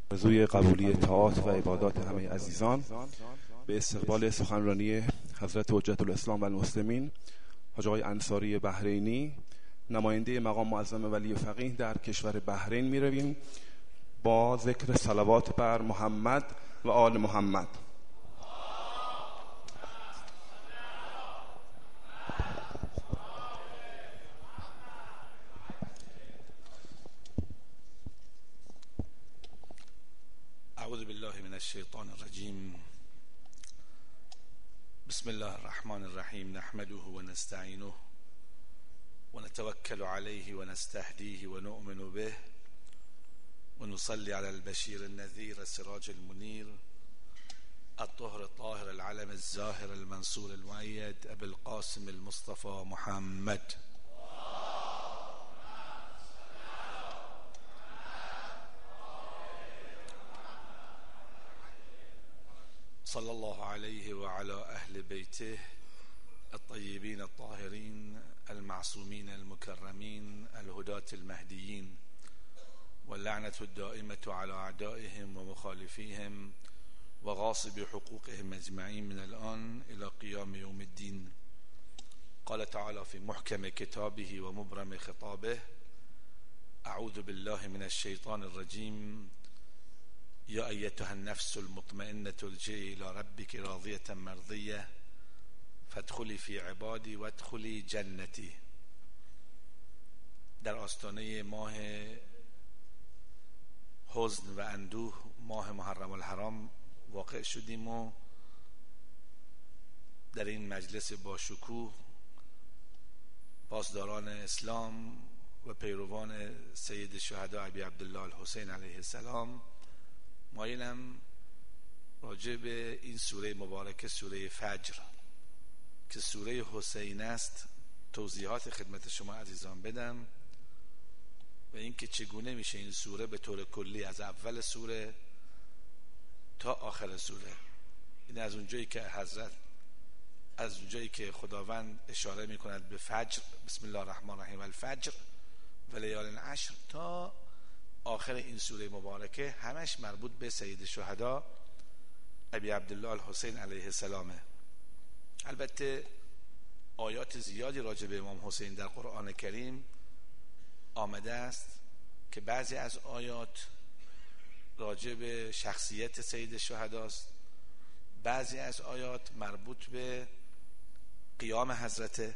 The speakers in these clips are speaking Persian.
آرزوی قبولی طاعات و عبادات همه عزیزان به استقبال سخنرانی حضرت حجت الاسلام و المسلمین حاج آقای انصاری بحرینی، نماینده مقام معظم ولی فقیه در کشور بحرین می رویم با ذکر صلوات بر محمد و آل محمد. اعوذ بالله من الشیطان الرجیم. بسم الله الرحمن الرحیم. نحمده و نستعینه و نتوکل علیه و نستهدیه و نؤمن به و نصلی علی البشیر النذیر السراج المنیر الطهر الطاهر العلم الزاهر المنصور المؤید ابي القاسم المصطفى محمد صلى الله عليه وعلى أهل بيته الطيبين الطاهرين المعصومين المكرمين الهداة المهديين، واللعنة الدائمة على أعدائهم ومخالفيهم وغاصب حقوقهم أجمعين من الآن إلى قيام يوم الدين. قال تعالى في محكم كتابه ومبرم خطابه: أعوذ بالله من الشيطان الرجيم. يا أيتها النفس المطمئنة ارجعي إلى ربك راضية مرضية فادخلی فی عبادی و ادخلی جنتی. در آستانه ماه حزن و اندوه، ماه محرم الحرام واقع شدیم و در این مجلس با شکوه پاسداران اسلام و پیروان سید الشهدا ابی عبدالله الحسین علیه السلام مایلم راجع به این سوره مبارکه، سوره فجر که سوره حسین است، توضیحات خدمت شما عزیزان بدم و اینکه چگونه میشه این سوره به طور کلی از اول سوره تا آخر سوره، این از اونجایی که خداوند اشاره میکند به فجر، بسم الله الرحمن الرحیم، الفجر و لیال عشر، تا آخر این سوره مبارکه همش مربوط به سید الشهدا ابی عبدالله الحسین علیه السلامه. البته آیات زیادی راجع به امام حسین در قرآن کریم آمده است که بعضی از آیات راجع به شخصیت سید الشهدا است، بعضی از آیات مربوط به قیام حضرت،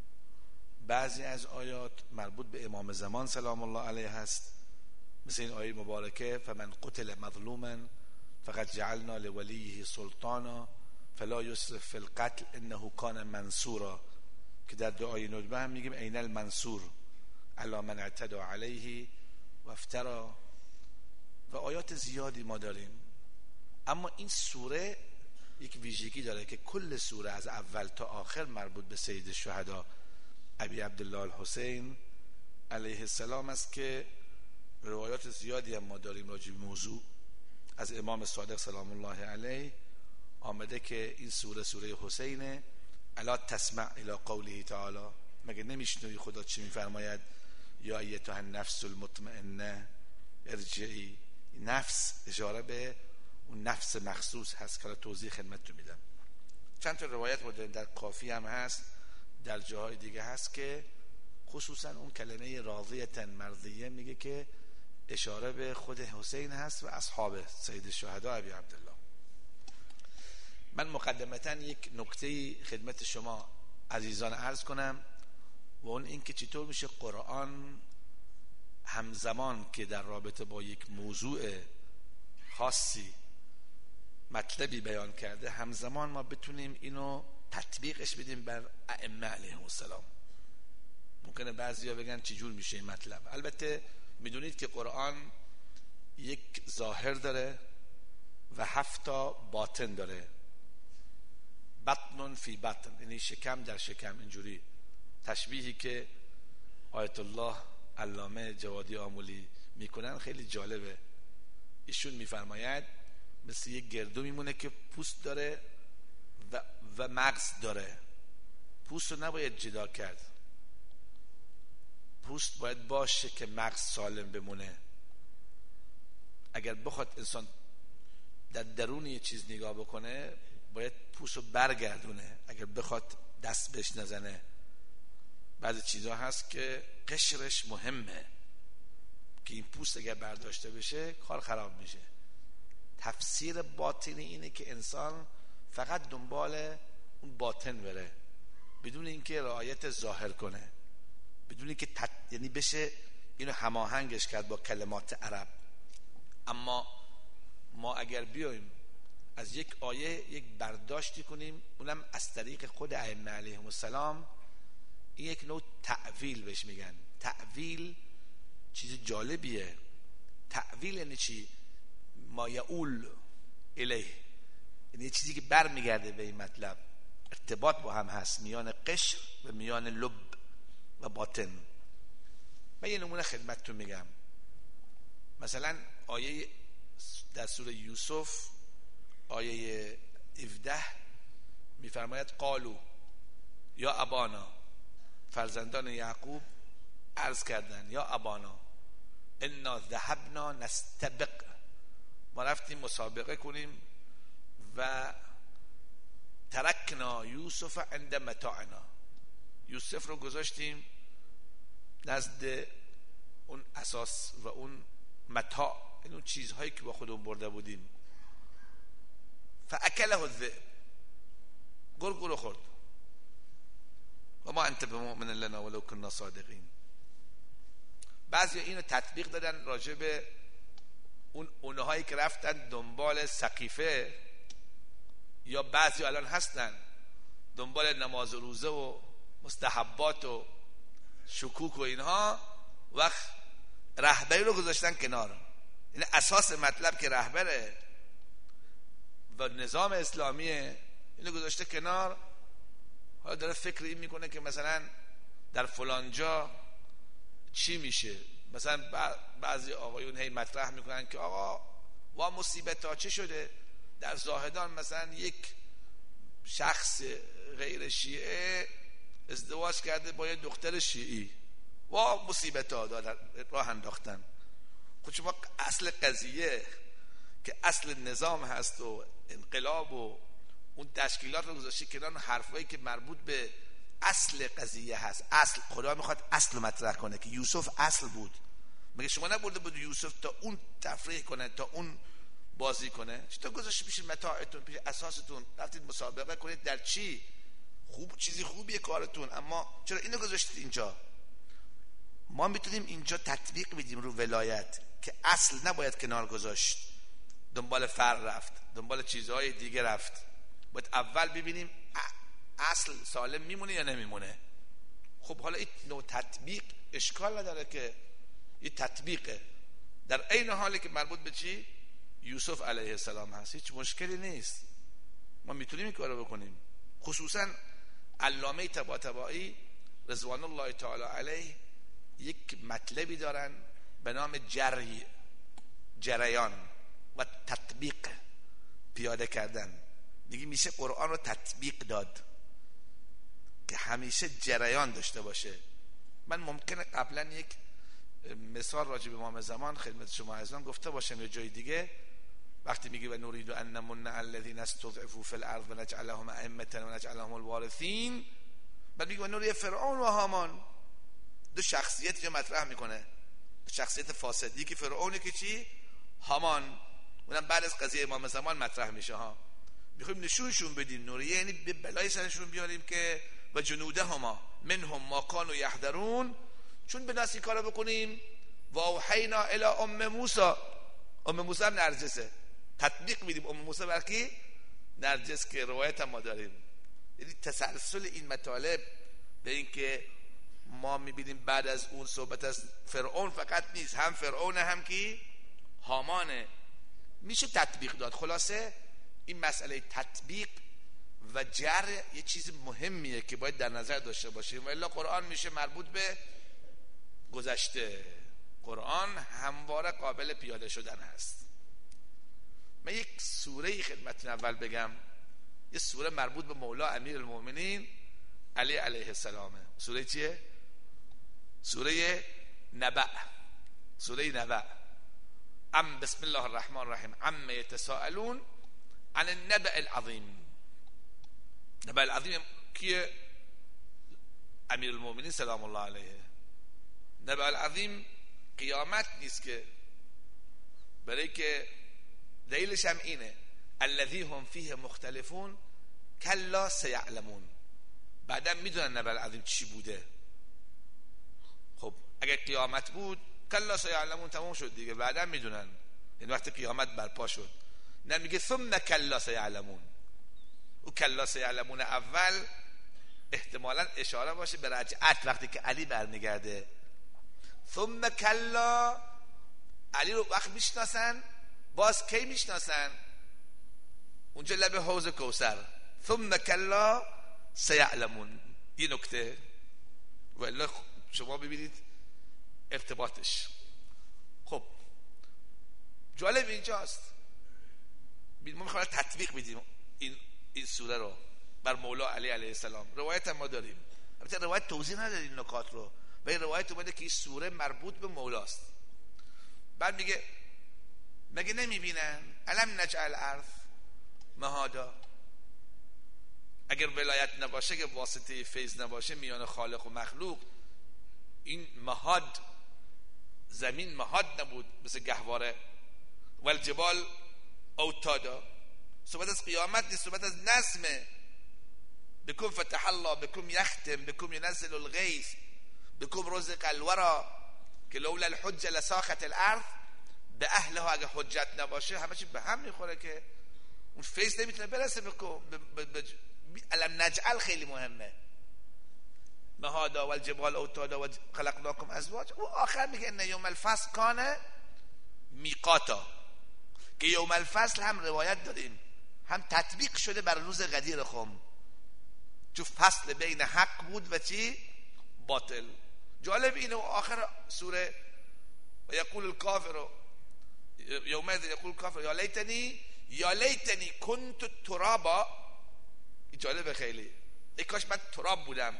بعضی از آیات مربوط به امام زمان سلام الله علیه است، مثل این آیه مبارکه: فمن قتل مظلوما فقد جعلنا لولیه سلطانا فلا یسرف فی القتل انه کان منصورا، که در دعای ندبه هم میگیم این المنصور علی من اعتدى علیه و افترا، و آیات زیادی ما داریم. اما این سوره یک ویژگی داره که کل سوره از اول تا آخر مربوط به سید الشهدا ابی عبدالله الحسین علیه السلام است که روایات زیادی هم ما داریم راجع به موضوع. از امام صادق سلام الله علیه آمده که این سوره حسینه. الا تسمع الی قوله تعالی، مگه نمیشنوی خدا چی میفرماید؟ یا ایتها النفس المطمئنه ارجعی. نفس اشاره به اون نفس مخصوص هست که توضیح خدمتتون میدم. چند تا روایت ما داریم، در کافی هم هست، در جاهای دیگه هست که خصوصا اون کلمه راضیه مرضیه میگه که اشاره به خود حسین هست و اصحاب سید الشهدا ابی عبدالله. من مقدمتا یک نکته خدمت شما عزیزان عرض کنم و اون این که چطور میشه قرآن همزمان که در رابطه با یک موضوع خاصی مطلبی بیان کرده، همزمان ما بتونیم اینو تطبیقش بدیم بر ائمه علیهم السلام. ممکنه بعضیا بگن چجور میشه این مطلب. البته میدونید که قرآن یک ظاهر داره و 7 تا باطن داره، بطن فی بطن، یعنی شکم در شکم. اینجوری تشبیهی که آیت الله علامه جوادی آمولی میکنن خیلی جالبه. ایشون میفرماید مثل یک گردو میمونه که پوست داره و مغز داره. پوست رو نباید جدا کرد، پوست باید باشه که مغز سالم بمونه. اگر بخواد انسان در درون یه چیز نگاه بکنه باید پوستو برگردونه. اگر بخواد دست بهش نزنه. بعضی چیزها هست که قشرش مهمه که این پوست اگر برداشته بشه کار خراب میشه. تفسیر باطنی اینه که انسان فقط دنبال اون باطن بره بدون اینکه رعایت ظاهر کنه، بدون اینکه یعنی بشه اینو هماهنگش کرد با کلمات عرب. اما ما اگر بیایم از یک آیه یک برداشتی کنیم، اونم از طریق خود ائمه علیهم السلام، این یک نوع تأویل بهش میگن. تأویل چیز جالبیه. تأویل یعنی چی؟ ما یعول الیه، یعنی چیزی که بر میگرده به این مطلب. ارتباط با هم هست میان قشر و میان لب و باطن. من یه نمونه خدمتتون میگم. مثلا آیه در سوره یوسف آیه 17 میفرماید قالو یا ابانا، فرزندان یعقوب عرض کردن یا ابانا انا ذهبنا نستبق، ما رفتیم مسابقه کنیم و ترکنا یوسف عند متاعنا، یوسف رو گذاشتیم نزد اون اساس و اون متاع، اون چیزهایی که با خودمون برده بودیم. فاکله الذئب، گرگ رو خورد. و ما انت بمؤمن لنا ولو كنا صادقین. بعضی اینو تطبیق دادن راجع به اونهایی که رفتن دنبال سقیفه، یا بعضی الان هستن دنبال نماز و روزه و مستحبات و شکوک و اینها، وقت رهبری رو گذاشتن کنار. این اساس مطلب که رهبره و نظام اسلامیه، اینو گذاشته کنار. حالا داره فکر این میکنه که مثلا در فلان جا چی میشه. مثلا بعضی آقایون هی مطرح میکنن که آقا وا مصیبت ها چه شده در زاهدان، مثلا یک شخص غیر شیعه ازدواج کرده با یه دختر شیعی، وا مصیبت ها راه انداختن. خود شما اصل قضیه که اصل نظام هست و انقلاب و اون تشکیلات رو گذاشتی کنار، حرفایی که مربوط به اصل قضیه هست. اصل خدا میخواد اصل رو مطرح کنه که یوسف اصل بود. مگه شما نبرده بود یوسف تا اون تفریح کنه، تا اون بازی کنه؟ چطور گذاشتی پیش متاعتون، پیش اساستون، رفتید مسابقه کنید در چی؟ خوب چیزی خوبیه کارتون، اما چرا اینو گذاشتید اینجا؟ ما میتونیم اینجا تطبیق بدیم رو ولایت که اصل نباید کنار گذاشت، دنبال فرع رفت، دنبال چیزهای دیگه رفت. باید اول ببینیم اصل سالم میمونه یا نمیمونه. خب حالا این نوع تطبیق اشکال نداره که این تطبیقه در عین حالی که مربوط به چی؟ یوسف علیه السلام هست، هیچ مشکلی نیست، ما میتونیم این کارو بکنیم. خصوصا علامه طباطبایی رضوان الله تعالی علیه یک مطلبی دارن به نام جریان و تطبیق پیاده کردن. دیگه میشه قرآن رو تطبیق داد که همیشه جریان داشته باشه. من ممکنه قبلا یک مثال راجع به امام زمان خدمت شما عزیزان گفته باشم یا جای دیگه، وقتی میگه و نريد ان نمن على الذين استضعفوا في الارض ونجعلهم ائمه ونجعلهم الوارثين، بعد میگه و نريد فرعون و هامان. دو شخصیت رو مطرح میکنه، شخصیت فاسد، یکی فرعونه که چی؟ هامان. اونم بعد از قضیه امام زمان مطرح میشه ها. میخوایم نشونشون بدیم، نوریه یعنی به بلای سرشون بیاریم که و جنوده هما منهم ما کانوا یحذرون. چون به ناسی کارو بکنیم و اوحینا الی ام موسی، ام موسی هم نرجسه، تطبیق میدیم ام موسی بر کی؟ نرجس، که روایت هم ما داریم. یعنی تسلسل این مطالب به این که ما میبینیم بعد از اون صحبت از فرعون فقط نیست، هم فرعون هم کی؟ هامانه، میشه تطبیق داد. خلاصه این مسئله تطبیق و جر یه چیز مهمیه که باید در نظر داشته باشیم، و الا قرآن میشه مربوط به گذشته. قرآن همواره قابل پیاده شدن هست. من یک سوره خدمتتون اول بگم، یه سوره مربوط به مولا امیر المؤمنین علی علیه السلامه. سوره چیه؟ سوره نبأ. سوره نبأ بسم الله الرحمن الرحیم عما یتساءلون عن النبأ العظیم. نبأ العظیم کیه؟ امیر المؤمنین سلام الله علیه. نبأ العظیم قیامت نیست که، برای که دلیلش هم اینه الذی هم فیه مختلفون کلا سیعلمون. بعدا میدونن نبأ العظیم چی بوده. خب اگر قیامت بود کلا سیعلمون تمام شد دیگه، بعدا میدونن. این وقتی قیامت برپا شد نمیگه ثم کلا سیعلمون. او کلا سیعلمون اول احتمالا اشاره باشه به رجعت، وقتی که علی برمیگرده. ثم کلا، علی رو وقت میشناسن، باز کی میشناسن؟ اونجا لب حوض کوثر. ثم کلا سیعلمون. این نکته ولی شما ببینید ارتباطش. خب جالب اینجاست، ما میخوایم تطبیق بدیم این سوره رو بر مولا علی علیه السلام. روایت هم ما داریم، البته روایت توضیح نداره این نکات رو، ولی روایت اومده که این سوره مربوط به مولاست. بعد میگه مگه نمیبینن الم نجعل الارض مهادا؟ اگر ولایت نباشه، که واسطه فیض نباشه میان خالق و مخلوق، این مهاد، زمین مهاد نبود مثل گهواره. والجبال اوتادا، صحبت از قیامت نیست، صحبت از نظمه. بكم فتح الله، بكم يختم، بكم ينزل الغيث، بكم رزق الورى، که لولا الحجه لساخت الارض. به اهلها اگه حجت نباشه همه چی به هم میخوره، که اون فیض نمیتونه برسه. الم نجعل خیلی مهمه. مهادا والجبال اوتادا و خلقناکم ازواج. و آخر میگه ان یوم الفصل کان میقاتا، که یوم الفصل هم روایت داریم هم تطبیق شده بر روز غدیر خم، چون فصل بین حق بود و چی؟ باطل. جالب اینه و آخر سوره و یقول الکافر یومئذ یقول الکافر یا لیتنی کنت ترابا. این جالبه خیلی، ای کاش من تراب بودم.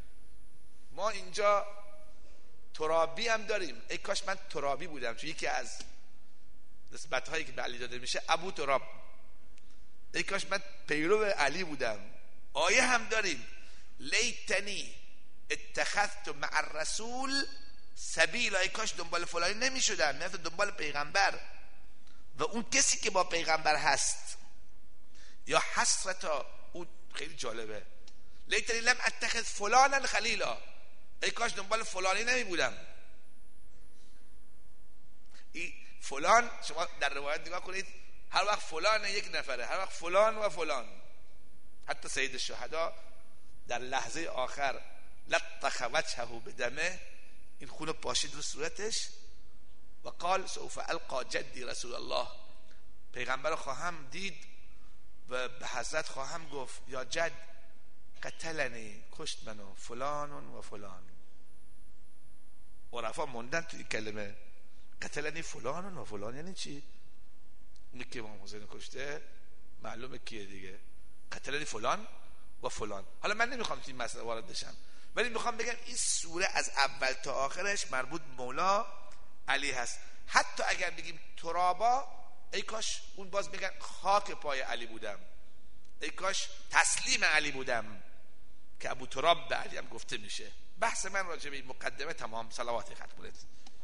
ما اینجا ترابی هم داریم، ای کاش من ترابی بودم، چون یکی از نسبت هایی که به علی داده میشه ابو تراب، ای کاش من پیرو علی بودم. آیه هم داریم لیتنی اتخذت مع الرسول سبیل، ای کاش دنبال فلانی نمیشدم، میرفتم دنبال پیغمبر و اون کسی که با پیغمبر هست. یا حسرتا، اون خیلی جالبه، لیتنی لم اتخذ فلانا خلیلا، ای کاش دنبال فلانی نمی بودم. این فلان شما در روایت نگاه کنید، هر وقت فلان یک نفره، هر وقت فلان و فلان. حتی سید الشهدا در لحظه آخر لطخ وجهه بدمه، این خون پاشید رو صورتش و قال سوف القا جدی رسول الله، پیغمبر خواهم دید و به حضرت خواهم گفت یا جد قتلنی، کشت منو فلان و فلان. عرفا موندن توی کلمه قتلنی فلان و فلان یعنی چی؟ اونی که امام حسین کشته معلومه کیه دیگه، قتلنی فلان و فلان. حالا من نمیخوام توی این مسئله وارد بشم، ولی میخوام بگم این سوره از اول تا آخرش مربوط مولا علی هست. حتی اگر بگیم ترابا، ای کاش اون باز بگن خاک پای علی بودم، ای کاش تسلیم علی بودم، که ابو تراب به علی هم گفته میشه. بحث من راجع به این مقدمه تمام. صلوات ختم کنید.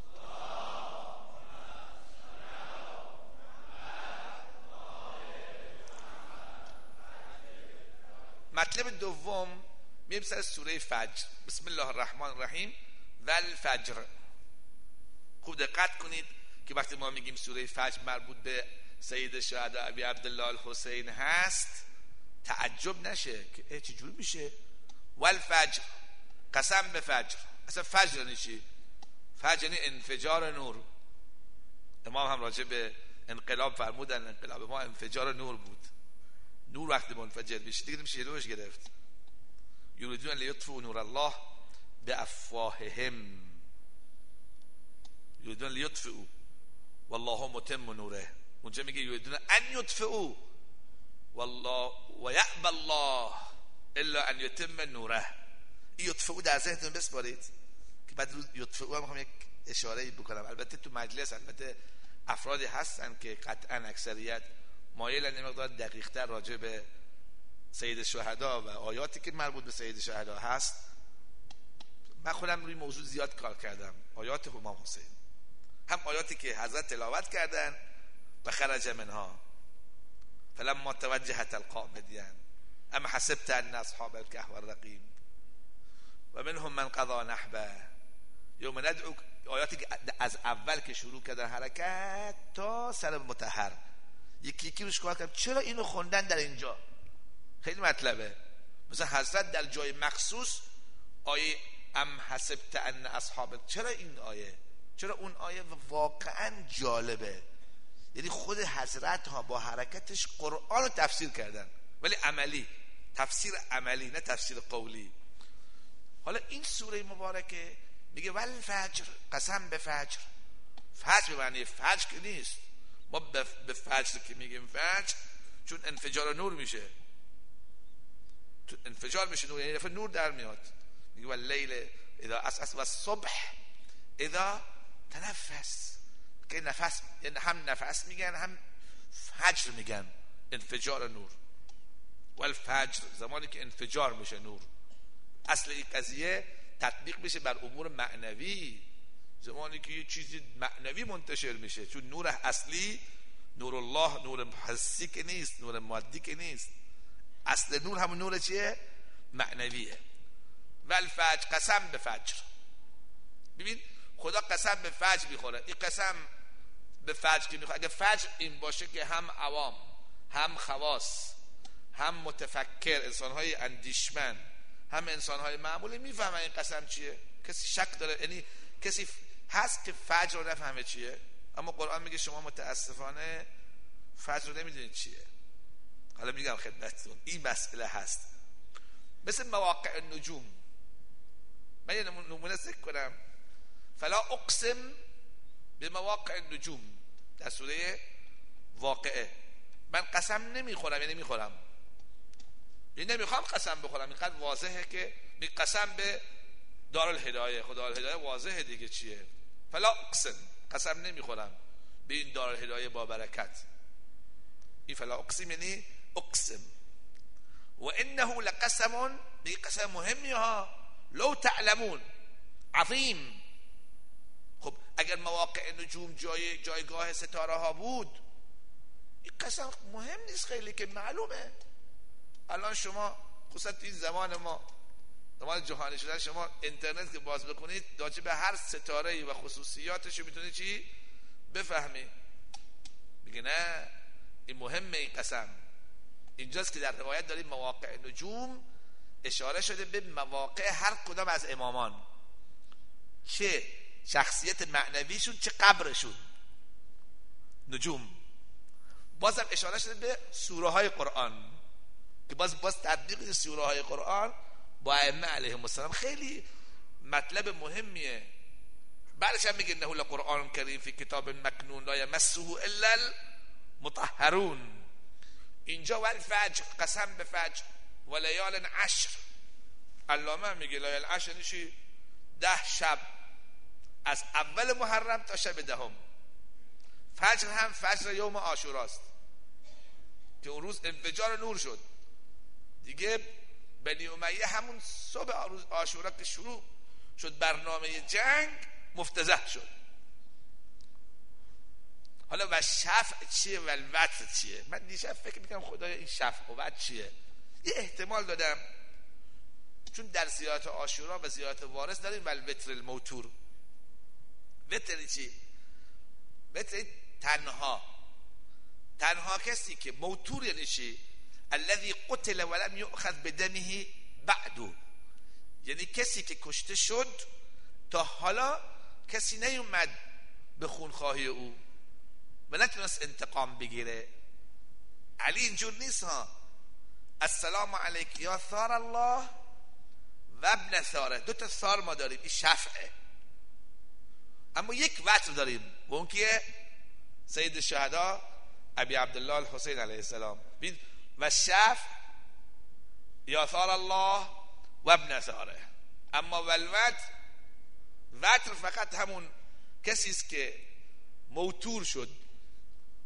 مطلب دوم میریم سر سوره فجر. بسم الله الرحمن الرحیم و الفجر. خوب دقت کنید که وقتی ما میگیم سوره فجر مربوط به سید شهدا ابی عبدالله الحسین هست، تعجب نشه که چه جور میشه. و الفجر، قسم به فجر. اصلا فجر یعنی چی؟ فجر یعنی انفجار نور. امام هم راجع به انقلاب فرمودن انقلاب ما انفجار نور بود. نور وقتی منفجر میشه دیگه میشه روش گرفت. یریدون لیطفئوا نور الله بافواههم، یریدون لیطفئوا والله متم نوره. اونجا میگه یریدون ان یطفئوا والله و یأبی الله الا ان یتم نوره. یطفئوا در ذهنتون بسپارید که بعد روز یطفئوا هم میخوام یک اشاره بکنم. البته تو مجلس، البته افرادی هستن که قطعا اکثریت مایلن این مقدار دقیق‌تر راجع به سید الشهدا و آیاتی که مربوط به سید الشهدا هست. من خودم روی موضوع زیاد کار کردم. آیات امام حسین، هم آیاتی که حضرت تلاوت کردن و خرج منها فلما توجه تلقا مدین اما حسبت ان اصحاب الكهف والرقیم و منهم من قضا نحبه یوم ندعو. آیاتی که از اول که شروع کردن حرکت تا سر مطهر یکی یکی روش کار کردم. چرا اینو خوندن در اینجا؟ خیلی مطلبه. مثلا حضرت در جای مخصوص آیه ام حسبت ان اصحاب، چرا این آیه؟ چرا اون آیه؟ واقعا جالبه. یعنی خود حضرت ها با حرکتش قرآن رو تفسیر کردن، ولی عملی، تفسیر عملی، نه تفسیر قولی. حالا این سوره مبارکه میگه والفجر، قسم به فجر. فجر به معنی فجر که نیست. ما به فجر که میگیم فجر چون انفجار نور میشه، انفجار میشه نور، یعنی دفعه نور در میاد. میگه واللیل اذا عسعس و الصبح اذا تنفس، که نفس، یعنی هم نفس میگن هم فجر میگن، انفجار نور. والفجر زمانی که انفجار میشه نور. اصل این قضیه تطبیق میشه بر امور معنوی، زمانی که یه چیزی معنوی منتشر میشه، چون نور اصلی نور الله نور حسی که نیست، نور مادی که نیست. اصل نور همون نور چیه؟ معنویه. والفجر، قسم به فجر. ببین خدا قسم به فجر میخوره. این قسم به فجر که میخوره، اگه فجر این باشه که هم عوام هم خواص هم متفکر، انسانهای اندیشمند هم انسانهای معمولی میفهمن این قسم چیه. کسی شک داره؟ یعنی کسی هست که فجر رو نفهمه چیه؟ اما قرآن میگه شما متاسفانه فجر رو نمیدونید چیه. حالا میگم خدمتتون این مسئله هست. مثل مواقع النجوم. من یه نمونه ذکر کنم. فلا اقسم به مواقع النجوم در سوره واقعه. من قسم نمیخورم، یعنی میخورم، یعنی نمیخوام قسم بخورم. اینقدر واضحه که می قسم به دارالهدایه. خدا دارالهدایه واضحه دیگه چیه. فلا اقسم، قسم نمیخورم به این دارالهدایه با برکت. این فلا اقسم یعنی اقسم. و انه لقسم، میگه قسم مهمی ها، لو تعلمون عظیم. خب اگر مواقع نجوم جایگاه ستاره ها بود، این قسم مهم نیست خیلی که معلومه. الان شما خصوصا این زمان ما، زمان جهانی شدن، شما اینترنت که باز بکنید راجع به هر ستاره و خصوصیاتش میتونید چی بفهمی. میگه نه این مهمه. این قسم اینجاست که در روایت داریم مواقع نجوم اشاره شده به مواقع هر کدام از امامان، چه شخصیت معنویشون چه قبرشون. نجوم بازم اشاره شده به سوره های قرآن که باز تطبیق سوره های قرآن با ائمه علیهم السلام خیلی مطلب مهمیه. بعدش هم میگه انه لقرآن کریم فی کتاب مکنون لا یمسه الا المطهرون. اینجا والفجر، قسم به فجر، و لیال عشر. علامه میگه لیال عشر یعنی چی؟ 10 شب از اول محرم تا شب دهم. فجر هم فجر یوم عاشوراست که اون روز انفجار نور شد دیگه. بنی امیه همون صبح روز عاشورا که شروع شد برنامه جنگ مفتضح شد. حالا و شفع چیه و الوتر چیه؟ من دیشب فکر میکنم خدایا این شفع و وتر چیه. یه احتمال دادم چون در زیارت عاشورا و زیارت وارث داریم و الوتر الموتور. وتر چی؟ وتر تنها کسی که موتور یعنی چی؟ الذي قتل ولم يؤخذ بدمه بعد، یعنی کسی که کشته شد تا حالا کسی نیومد به خونخواهی او و نتونست انتقام بگیره. علی اینجور نیست ها. السلام علیک یا ثار الله و ابن ثاره. 2 تا ثار ما داریم، این شفعه. اما یک وتر داریم و اون کیه؟ سید الشهدا ابی عبدالله الحسین علیه السلام. ببین و شفع یا ثار الله و ابن ثاره. اما وتر فقط همون کسی است که موتور شد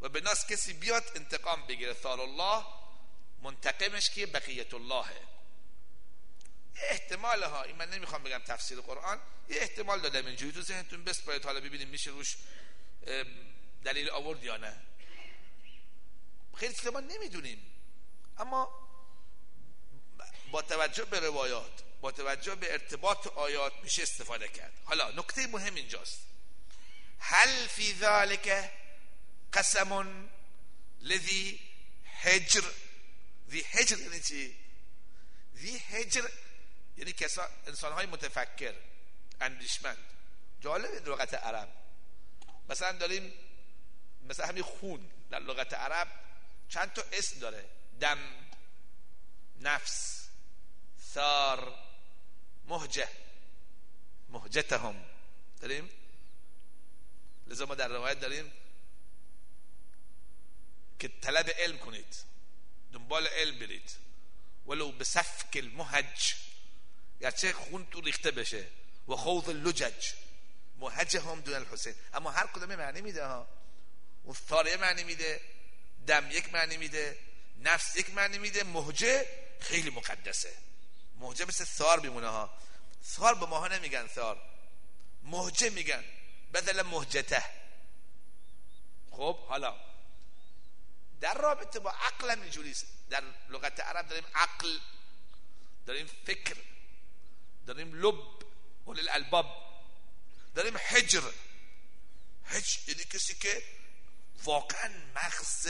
و به ناس کسی بیاد انتقام بگیره، ثار الله منتقمش که بقیت اللهه. یه احتمال ها، این من نمیخوام بگم تفسیر قرآن، یه احتمال دادم اینجوری تو ذهنتون بسپارید، حالا ببینیم میشه روش دلیل آورد یا نه. خیلی چیزا ما نمیدونیم، اما با توجه به روایات، با توجه به ارتباط آیات میشه استفاده کرد. حالا نکته مهم اینجاست، هل فی ذالک قسم لذی حجر. ذی حجر یعنی چی؟ ذی حجر یعنی انسانهای متفکر، اندیشمند. جالب لغت عرب، مثلا داریم مثلا همین خون در لغت عرب چند تا اسم داره، دم، نفس، ثار، مهجه، مهجتهم داریم. لذا ما در روایت داریم که طلب علم کنید، دنبال علم برید، ولو به سفک المهج، گرچه خون تو ریخته بشه، و خوض اللجج، مهجهم دون الحسین. اما هر کدوم معنی میده ها. اون ثار معنی میده، دم یک معنی میده، نفس یک معنی میده، مهجه خیلی مقدسه. مهجه مثل ثار میمونه ها. ثار به ماها نمیگن ثار، مهجه میگن، بدل مهجته. خب حالا در رابطه با عقل هم اینجوریست. در لغت عرب داریم عقل، داریم فکر، داریم لب، اول الالباب، داریم حجر. حجر یعنی کسی که واقعا مغز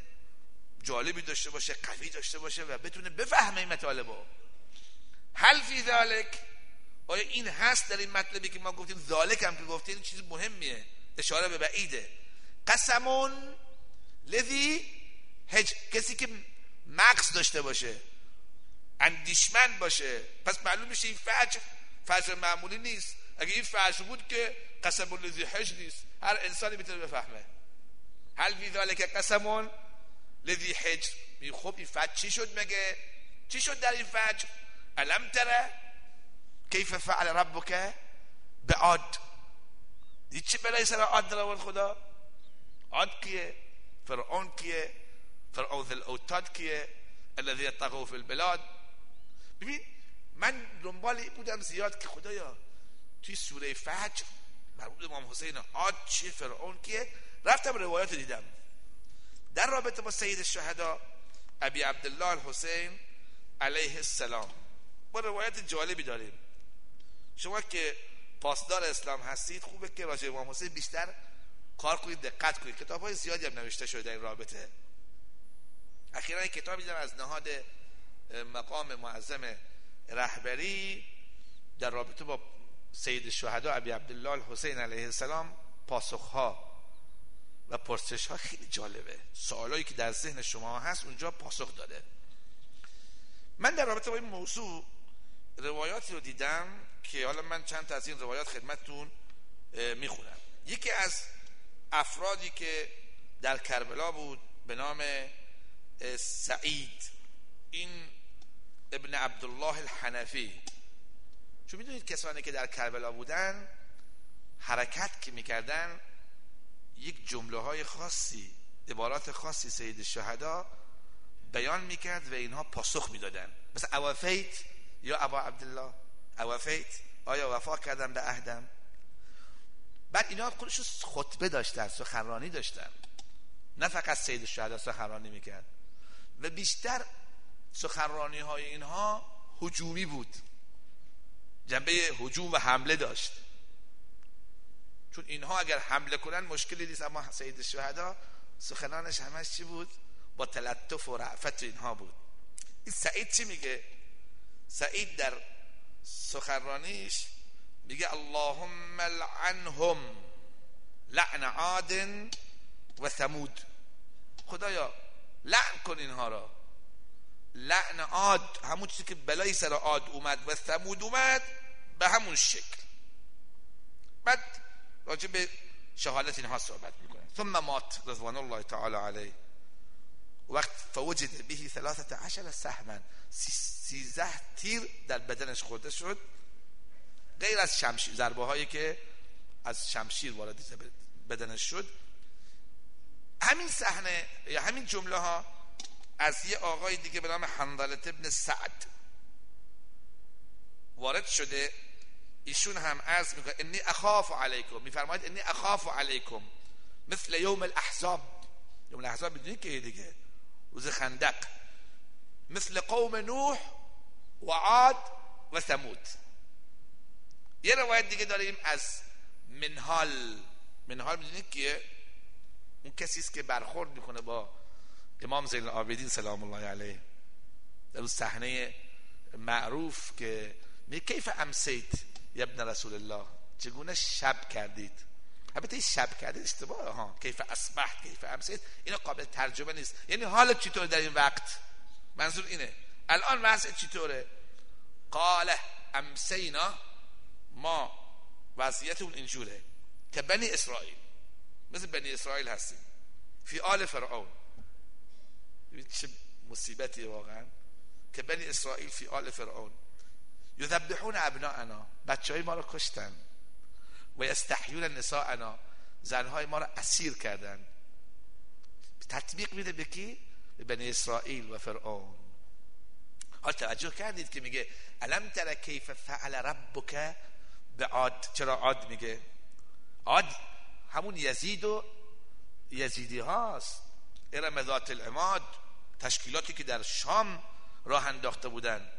جالبی داشته باشه، قوی داشته باشه و بتونه بفهمه این مطالبو. هل فی ذالک، آیا این هست در این مطلبی که ما گفتیم؟ ذالک هم که گفتیم این چیز مهمیه، اشاره به بعیده. قسمون لذی حجر، کسی که مغز داشته باشه، اندیشمند باشه. پس معلوم میشه این فجر معمولی نیست. اگه این فجر بود که قسم لذی حجر نیست، هر انسانی میتونه بفهمه. هل فی ذالک قسمون لذی حجر. خب این فجر چی شد مگه؟ چی شد در این فجر؟ الم تره کیف فعل ربک بعاد. دید چه بلایی سر عاد در آورد خدا؟ عاد کیه؟ فرعون کیه؟ فرعون ذی الاوتاد کیه؟ الذی طغوا فی البلاد. ببین من دنبال این بودم زیاد که خدایا توی سوره فجر مربوط امام حسین عاد چیه، فرعون کیه. رفتم روایات دیدم در رابطه با سید الشهدا ابی عبدالله الحسین علیه السلام. با روایت جالبی داریم. شما که پاسدار اسلام هستید خوبه که راجع به امام حسین بیشتر کار کنید، دقت کنید. کتاب‌های زیادی هم نوشته شده در این رابطه. اخیراً کتابی دیدم از نهاد مقام معظم رهبری در رابطه با سید الشهدا ابی عبدالله الحسین علیه السلام، پاسخ‌ها و پرسش‌ها خیلی جالبه. سوالایی که در ذهن شما هست اونجا پاسخ داده. من در رابطه با این موضوع روایاتی رو دیدم که حالا من چند تا از این روایات خدمتتون میخونم. یکی از افرادی که در کربلا بود به نام سعید، این ابن عبدالله الحنفی. چون میدونید کسانی که در کربلا بودن حرکت که میکردن یک جمله های خاصی، عبارات خاصی سید الشهدا بیان میکرد و اینها پاسخ میدادن. مثلا اوفیت یا ابا عبدالله، اوفیت، آیا وفا کردم به عهدم. بعد اینا خودشون خطبه داشتن، سخنرانی داشتن، نه فقط سید الشهدا سخنرانی میکرد و بیشتر سخنرانی های اینها هجومی بود، جنبه هجوم و حمله داشت. چون اینها اگر حمله کنن مشکلی نیست، اما سید الشهدا سخنانش همش چی بود؟ با تلطف و رأفت اینها بود. این سعید چی میگه؟ سعید در سخنرانیش میگه اللهم لعنهم لعن عاد و ثمود. خدایا لعن کن اینها را. لعن عاد، همون چیزی که بلای سر عاد اومد و ثمود اومد به همون شکل. بعد راجع به شهادت اینها صحبت میکنه. ثم مات رضوان الله تعالی علیه وقت فوجد به 13 سهما، 13 تیر در بدنش خورده شد، غیر از شمشیر، ضربه هایی که از شمشیر وارد بدنش شد. همین صحنه یا همین جمله ها از یه آقای دیگه به نام حنظله ابن سعد وارد شده. ایشون هم عرض میکنه انی اخاف علیکم، میفرماید انی اخاف علیکم مثل یوم الاحزاب. یوم الاحزاب بدونید که دیگه روز خندق، مثل قوم نوح و عاد و ثمود. یه روایت دیگه داریم از منهال. منهال میدونید که اون کسی است که برخورد میکنه با امام زین العابدین سلام الله علیه در اون صحنه معروف که میگه کیف امسیت یا ابن رسول الله، چگونه شب کردید. البته این شب کردید اشتباهه ها، کیف اصبحت کیف امسیت اینا قابل ترجمه نیست. یعنی حالت چطور در این وقت، منظور اینه الان وضع چطوره. قال امسینا، ما وضعیت اون اینجوره که بنی اسرائیل، مثل بنی اسرائیل هستیم، فی آل فرعون. ببینید چه مصیبتی واقعا، که بنی اسرائیل فی آل فرعون یذبحون ابناءنا، بچهای ما رو کشتن، و یستحیون نساءنا، زنهای ما رو اسیر کردن. تطبیق میده به کی؟ به بنی اسرائیل و فرعون. حال توجه کردید که میگه الم تر کیف فعل ربک بعاد. چرا عاد میگه؟ عاد همون یزید و یزیدی هاست، ارم ذات العماد، تشکیلاتی که در شام راه انداخته بودن.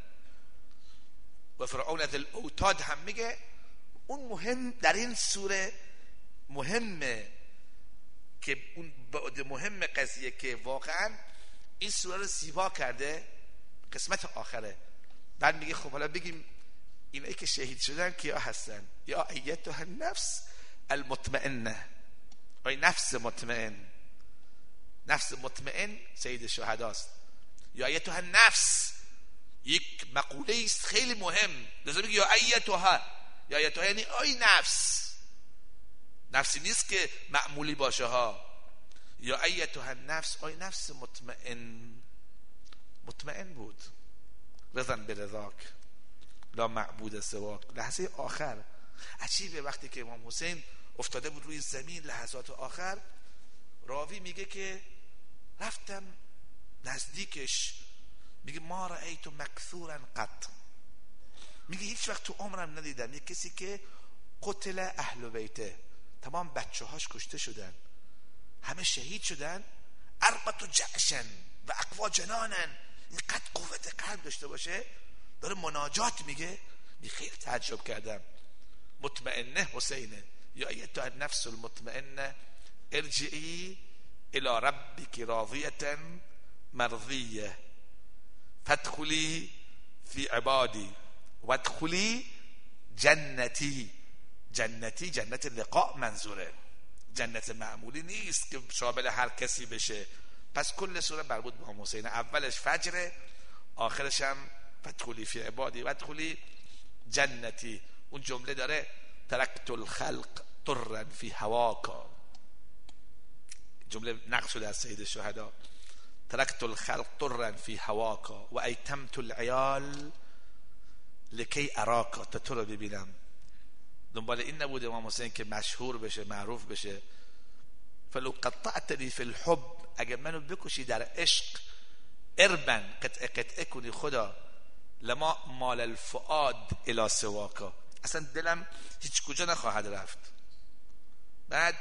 و فرعون ذی الاوتاد هم میگه. اون مهم در این سوره مهمه که اون بعد مهم قضیه که واقعا این سوره رو زیبا کرده، قسمت آخره. بعد میگه خب حالا بگیم اینایی که شهید شدن کیا هستن؟ یا ایتها النفس المطمئنه، ای نفس مطمئن. نفس مطمئن سید شهداست. یا ایتها النفس یک مقوله است خیلی مهم، لازم بگی یا ایتها. یا ایتها یعنی ای نفس، نفسی نیست که معمولی باشه ها. یا ایتها النفس، ای نفس مطمئن. مطمئن بود. رضن برضاک لا معبود سواک. لحظه آخر عجیبه، وقتی که امام حسین افتاده بود روی زمین لحظات آخر، راوی میگه که رفتم نزدیکش، میگه ما رأیت مکثورا قط، میگه هیچ وقت تو عمرم ندیدم یک کسی که قتل اهل بیته، تمام بچه هاش کشته شدن، همه شهید شدن، اربط و جعشن و اقوا جنانن، اینقدر قوت قلب داشته باشه، داره مناجات میگه. خیلی تعجب کردم. مطمئنه حسینه. یا ایتها النفس المطمئنه ارجعی الى ربک راضیه مرضیه فادخلی فی عبادی وادخلی جنتی. جنتی جنت لقاء منظوره، جنت معمولی نیست که شامل هر کسی بشه. پس کل سوره مربوط به امام حسین، اولش فجر، آخرش هم فادخلی فی عبادی وادخلی جنتی. اون جمله داره ترکت الخلق طرا فی هواکا، جمله نقل شده از سید الشهدا. ترکت الخلق طرا فی هواکا و ایتمت العیال لکی اراکا، تا تو رو ببینم. دنبال این نبود امام حسین که مشهور بشه، معروف بشه. فلو قطعتنی فی الحب، اگر منو بکشی در عشق، اربن قطعه قطعه کنی خدا، لما مال الفؤاد الی سواکا، اصلا دلم هیچ کجا نخواهد رفت. بعد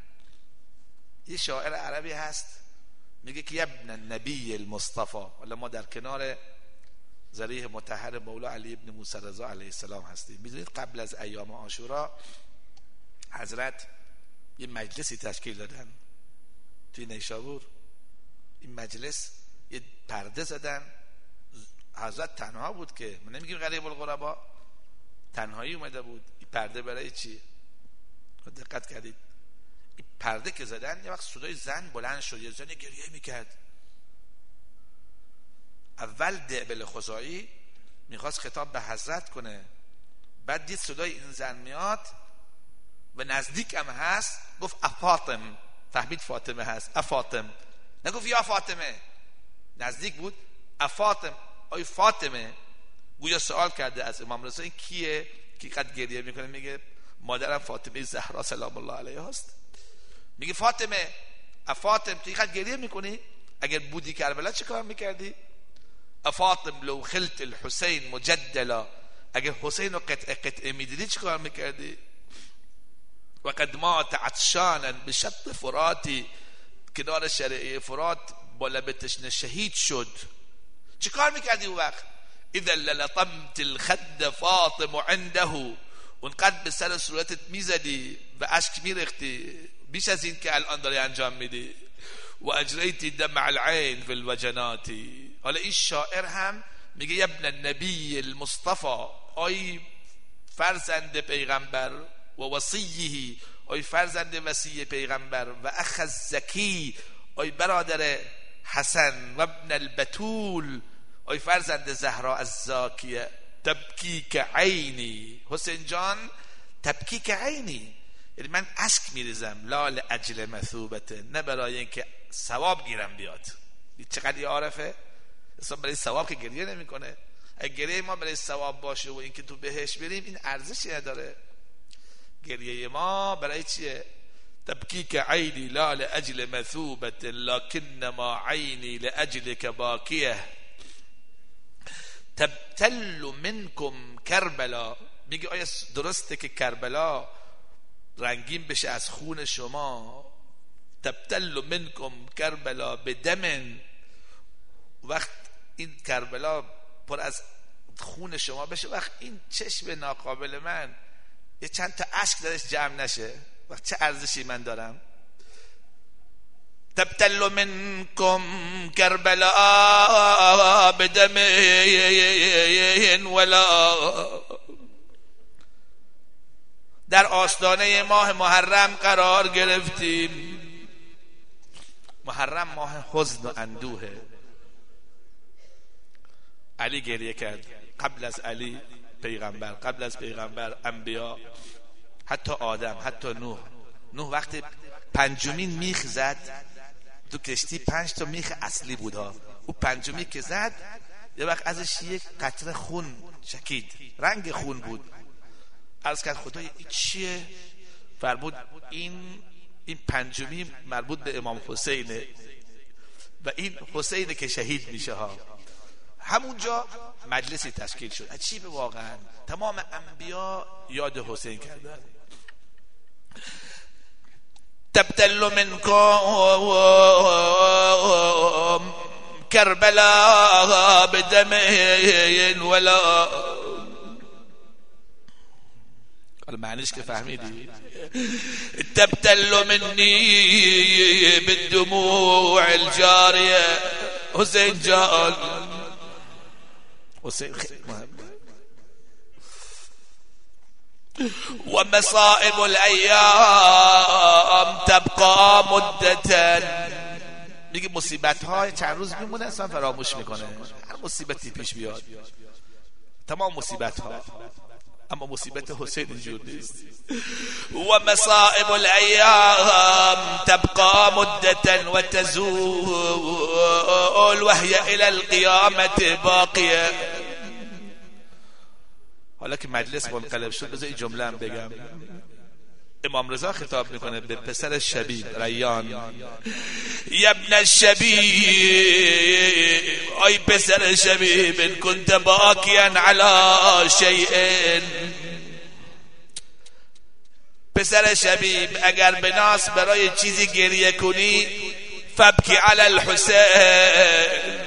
یه شاعر عربی هست میگه که ابن النبی المصطفى، حالا ما در کنار ذریح مطهر مولا علی ابن موسی رضا علیه السلام هستیم. میدونید قبل از ایام عاشورا حضرت یه مجلسی تشکیل دادن توی نیشابور. این مجلس یه پرده زدن، حضرت تنها بود که من نمیگیم غریب الغربا، تنهایی اومده بود. این پرده برای چی؟ دقت کردید؟ این پرده که زدن یه وقت صدای زن بلند شد، یه زن گریه میکرد. اول دعبل خزاعی میخواست خطاب به حضرت کنه، بعد دید صدای این زن میاد و نزدیک هم هست، گفت افاطم، فهمید فاطمه هست. افاطم، نگفت یا فاطمه، نزدیک بود. افاطم، آی فاطمه. گویا سوال کرده از امام رضا این کیه که قد گریه میکنه؟ میگه مادرم فاطمه زهرا سلام الله علیها است. میگه فاطمه فاطم تو اینقدر گریه میکنی؟ اگر بودی کربلا چه کار میکردی؟ فاطم لو خلت الحسین مجدلا، اگر حسین رو قطعه میدیدی چه کار میکردی؟ و قد مات عطشانا بشط فراتی، کنار شریعه فرات با لب تشنه شهید شد، چه کار میکردی اون وقت؟ اذا للطمت الخد فاطم عنده، اونقدر به سر صورتت میزدی و اشک میرختی بیش از این که الان داری انجام میدی. و اجریتی دمع العین فی الوجنات. حالا این شاعر هم میگه یا ابن النبی المصطفى، آی فرزند پیغمبر، و وصیه، آی فرزند وصی پیغمبر، و اخ الزکی، آی برادر حسن، و ابن البتول، آی فرزند زهرا الزاکیه. تبکی که عینی، حسین جان تبکی که عینی، یعنی من اشک میریزم، لا لاجل مثوبته، نه برای اینکه ثواب گیرم بیاد. چقدر عارفه، اصلا برای ثواب که گریه نمیکنه. اگه گریه ما برای ثواب باشه و اینکه تو بهش بریم، این ارزشی نداره. گریه ما برای چیه؟ تبکی که عینی لا لاجل مثوبته لکنما عینی لاجلک باکیه. تبتل منکم کربلا، میگه آیا درسته که کربلا رنگین بشه از خون شما؟ تبتل منکم کربلا بدمن، وقت این کربلا پر از خون شما بشه، وقت این چشم ناقابل من یه چند تا اشک درش جمع نشه، وقت چه ارزشی من دارم؟ تبتل منكم كربلاء بدم ولا. در آستانه ماه محرم قرار گرفتیم. محرم ماه حزن و اندوه. علی گریه کرد، قبل از علی پیغمبر، قبل از پیغمبر انبیا، حتی آدم، حتی نوح وقتی پنجمین میخ زد تو کشتی، 5 تا میخ اصلی بود ها، او پنجمی که زد یه وقت ازش یک قطره خون چکید، رنگ خون بود. عرض کرد خدای این چیه؟ فرمود این پنجمی مربوط به امام حسینه و این حسینه که شهید میشه ها. همونجا مجلسی تشکیل شد. عجیبه واقعا، تمام انبیا یاد حسین کردن. تبتل منكم كربلاء بدم ولا. حالا معنیش که فهمیدی؟ تبتل مني بالدموع الجارية. حسین جان، حسین خیلی مهم. ومصائب الایام تبقى مدتا. میگه مصیبت های چند روز میمونه، اصلا فراموش میکنه. هر مصیبتی پیش بیاد، تمام مصیبت ها، اما مصیبت حسین اینجور نیست. ومصائب الایام تبقى مدتا وتزول وهي الى القيامة باقية. حالا که مجلس منقلب شد، بذار این جمله هم بگم. امام رضا خطاب میکنه به پسر شبیب ریان، یا ابن الشبیب، ای پسر شبیب، ان كنت باکیا علی شیء. پسر شبیب اگر به ناس برای چیزی گریه کنی، فبکی علی الحسین،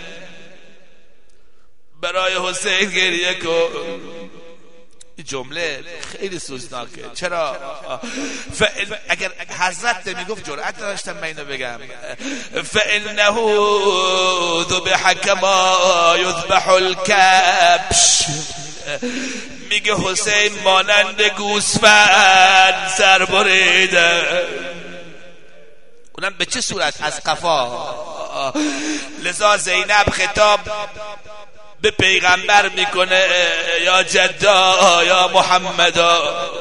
برای حسین گریه کن. جمله خیلی سوزناکه. چرا؟ اگر حضرت میگفت جرأت نداشتم من اینو بگم. فانه ذبح كما يذبح الكبش. میگه حسین مانند گوسفند سر بریده. اونم به چه صورت؟ از قفا. لذا زینب خطاب به پیغمبر میکنه، یا جدا یا محمدا،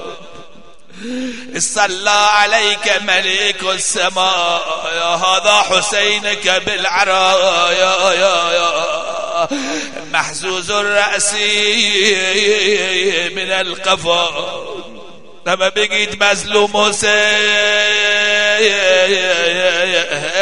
صلی علیک ملک السما، یا هذا حسینک بالعرایا، یا محزوز الرأسی من القفا. نما بگید مظلوم حسین